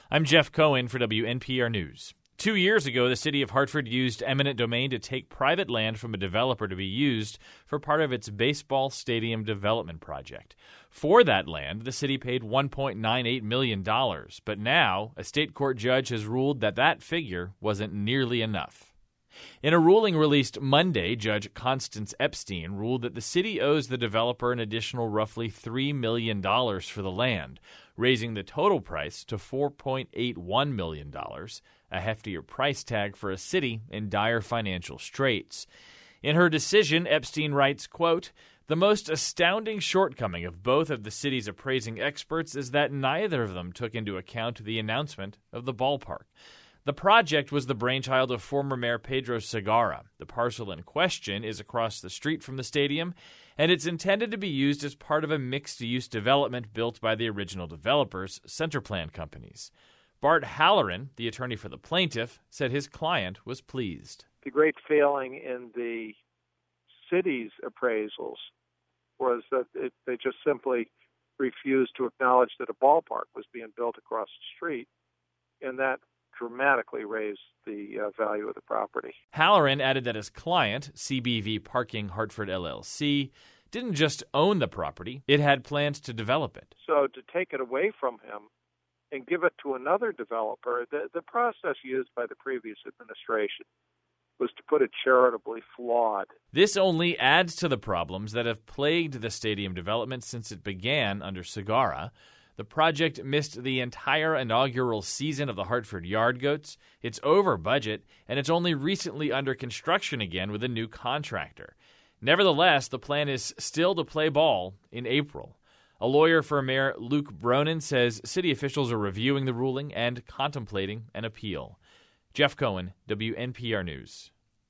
I'm Jeff Cohen for WNPR News. 2 years ago, the city of Hartford used eminent domain to take private land from a developer to be used for part of its baseball stadium development project. For that land, the city paid $1.98 million, but now a state court judge has ruled that that figure wasn't nearly enough. In a ruling released Monday, Judge Constance Epstein ruled that the city owes the developer an additional roughly $3 million for the land, raising the total price to $4.81 million, a heftier price tag for a city in dire financial straits. In her decision, Epstein writes, quote, "The most astounding shortcoming of both of the city's appraising experts is that neither of them took into account the announcement of the ballpark. The project was the brainchild of former Mayor Pedro Segarra. The parcel in question is across the street from the stadium, and it's intended to be used as part of a mixed-use development built by the original developers, Centerplan companies." Bart Halloran, the attorney for the plaintiff, said his client was pleased. The great failing in the city's appraisals was that they just simply refused to acknowledge that a ballpark was being built across the street, and that dramatically raised the value of the property. Halloran added that his client, CBV Parking Hartford LLC, didn't just own the property, it had plans to develop it. So to take it away from him and give it to another developer, the process used by the previous administration was to put it charitably flawed. This only adds to the problems that have plagued the stadium development since it began under Segarra. The project missed the entire inaugural season of the Hartford Yard Goats, it's over budget, and it's only recently under construction again with a new contractor. Nevertheless, the plan is still to play ball in April. A lawyer for Mayor Luke Bronin says city officials are reviewing the ruling and contemplating an appeal. Jeff Cohen, WNPR News.